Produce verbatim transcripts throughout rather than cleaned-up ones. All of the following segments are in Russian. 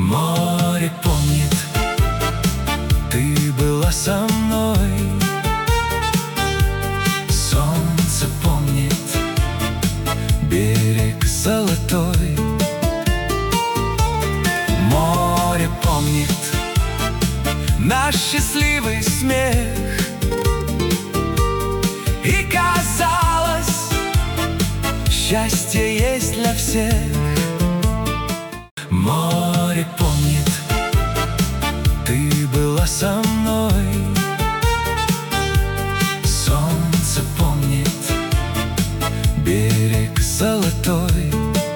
Море помнит, ты была со мной. Солнце помнит, берег золотой. Море помнит наш счастливый смех. И казалось, счастье есть для всех. Море помнит, ты была со мной. Солнце помнит, берег золотой.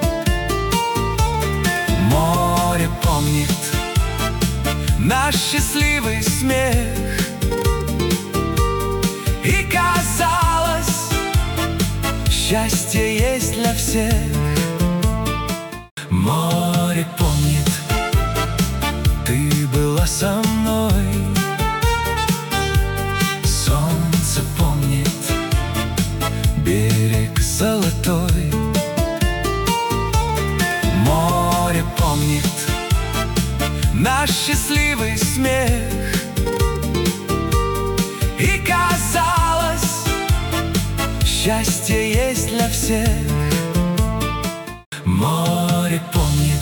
Море помнит наш счастливый смех. И казалось, счастье есть для всех. Море помнит, ты была со мной. Солнце помнит, берег золотой. Море помнит наш счастливый смех. И казалось, счастье есть для всех. Море помнит,